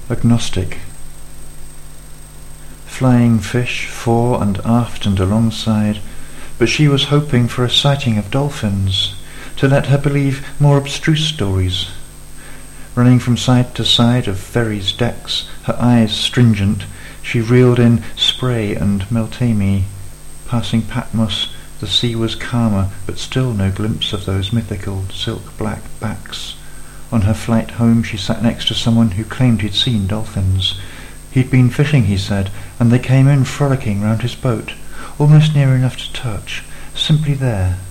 Agnostic. Flying fish fore and aft and alongside, but she was hoping for a sighting of dolphins, to let her believe more abstruse stories. Running from side to side of ferries' decks, her eyes stringent, she reeled in Spray and Meltemi. Passing Patmos, the sea was calmer, but still no glimpse of those mythical silk-black backs. On her flight home she sat next to someone who claimed he'd seen dolphins. He'd been fishing, he said, and they came in frolicking round his boat, almost near enough to touch, simply there,